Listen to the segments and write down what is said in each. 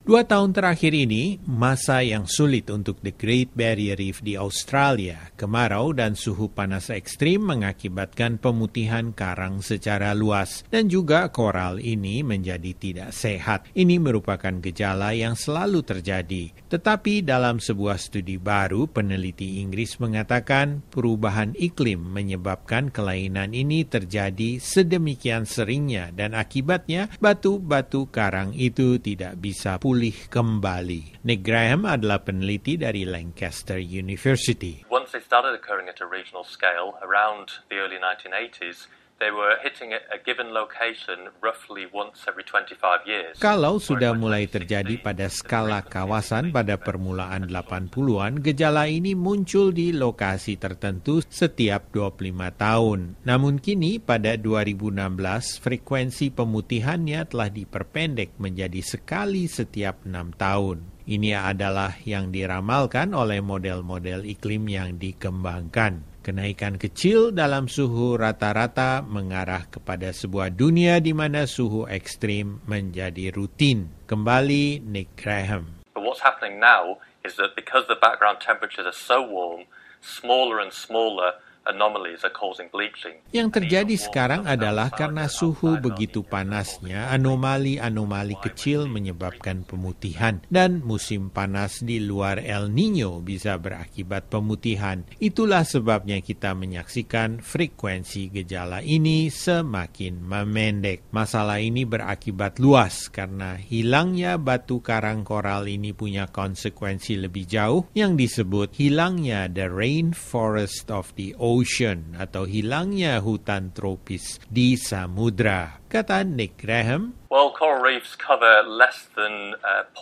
2 tahun terakhir ini, masa yang sulit untuk The Great Barrier Reef di Australia. Kemarau dan suhu panas ekstrim mengakibatkan pemutihan karang secara luas dan juga koral ini menjadi tidak sehat. Ini merupakan gejala yang selalu terjadi. Tetapi dalam sebuah studi baru, peneliti Inggris mengatakan perubahan iklim menyebabkan kelainan ini terjadi sedemikian seringnya dan akibatnya batu-batu karang itu tidak bisa pulih kembali. Nick Graham adalah peneliti dari Lancaster University. Once they started occurring at a regional scale, around the early 1980s, they were hitting a given location roughly once every 25 years. Kalau sudah mulai terjadi pada skala kawasan pada permulaan 80-an, gejala ini muncul di lokasi tertentu setiap 25 tahun. Namun kini pada 2016, frekuensi pemutihannya telah diperpendek menjadi sekali setiap 6 tahun. Ini adalah yang diramalkan oleh model-model iklim yang dikembangkan. Kenaikan kecil dalam suhu rata-rata mengarah kepada sebuah dunia di mana suhu ekstrim menjadi rutin. Kembali Nick Graham. But what's happening now is that because the background temperatures are so warm, smaller and smaller anomalies are causing bleaching. Yang terjadi sekarang adalah karena suhu begitu panasnya, anomali-anomali kecil menyebabkan pemutihan dan musim panas di luar El Niño bisa berakibat pemutihan. Itulah sebabnya kita menyaksikan frekuensi gejala ini semakin memendek. Masalah ini berakibat luas karena hilangnya batu karang koral ini punya konsekuensi lebih jauh yang disebut hilangnya the rainforest of the ocean atau hilangnya hutan tropis di samudra. Kata Nick Graham, Well, coral reefs cover less than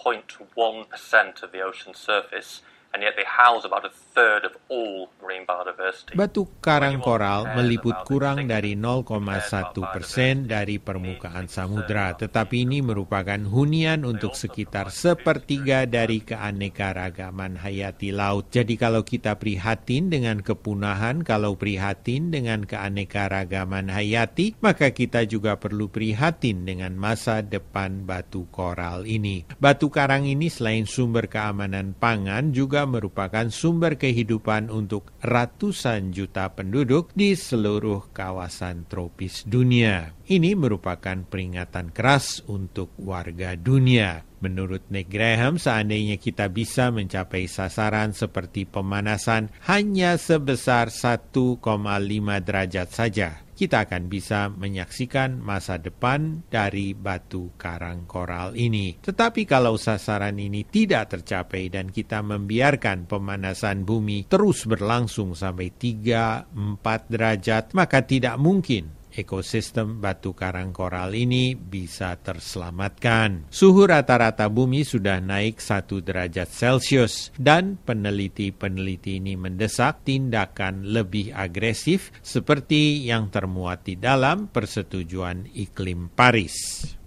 0.1% of the ocean surface, and yet they house about a third of all marine biodiversity. batu karang koral meliput kurang dari 0,1% dari permukaan samudra, tetapi ini merupakan hunian untuk sekitar sepertiga dari keanekaragaman hayati laut. Jadi kalau kita prihatin dengan kepunahan, kalau prihatin dengan keanekaragaman hayati, maka kita juga perlu prihatin dengan masa depan batu koral ini. Batu karang ini selain sumber keamanan pangan juga merupakan sumber kehidupan untuk ratusan juta penduduk di seluruh kawasan tropis dunia. Ini merupakan peringatan keras untuk warga dunia. Menurut Nick Graham, seandainya kita bisa mencapai sasaran seperti pemanasan hanya sebesar 1,5 derajat saja, kita akan bisa menyaksikan masa depan dari batu karang koral ini. Tetapi kalau sasaran ini tidak tercapai dan kita membiarkan pemanasan bumi terus berlangsung sampai 3-4 derajat, maka tidak mungkin ekosistem batu karang koral ini bisa terselamatkan. Suhu rata-rata bumi sudah naik 1 derajat Celcius dan peneliti-peneliti ini mendesak tindakan lebih agresif seperti yang termuat di dalam Persetujuan Iklim Paris.